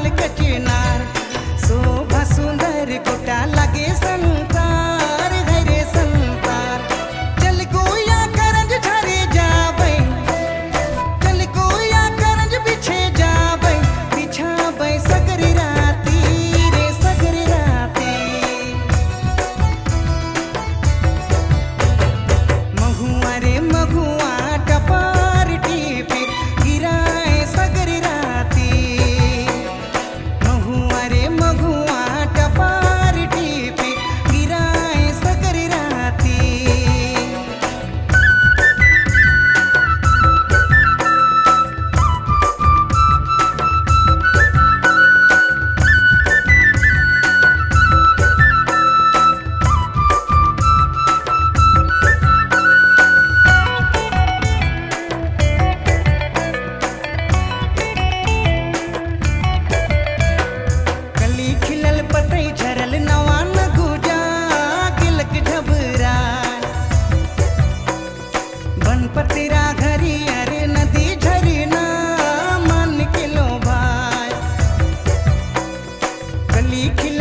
लाल कचनार शोभा सुंदर कोटा लगे संसार है रे संसार। चल गोया करंज झरे जाबै, चल गोया करंज बिछे जाबै, बिछाबै सगरी राती रे सगरी राती। महुआ रे महुआ टपार टीपी गिराए सगरी राती। महुआ रे महुआ टपार टीपी गिराए सगरी राती। कली खिलल पतई झरल नवा न गुजा गिलक झबराय। बन पतिरा घरी अरे नदी झरना मन के लोभाय। कली खिल